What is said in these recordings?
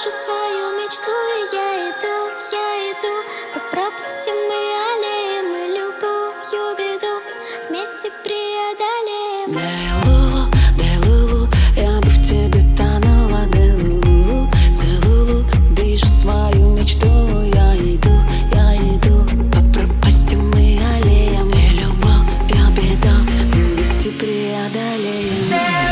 вижу свою мечту, и я иду по пропастям и аллеям, мы любую беду вместе преодолеем. Делулу, я бы в тебе тонула. Делулу, целулу, вижу свою мечту, я иду по пропастям и аллеям, и любую беду вместе преодолеем.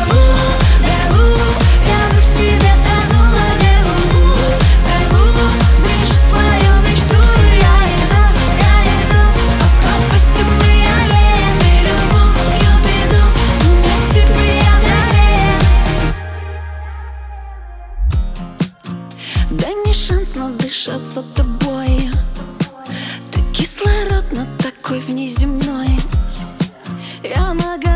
Дай мне шанс надышаться тобой. Ты кислород, но такой внеземной. Я нога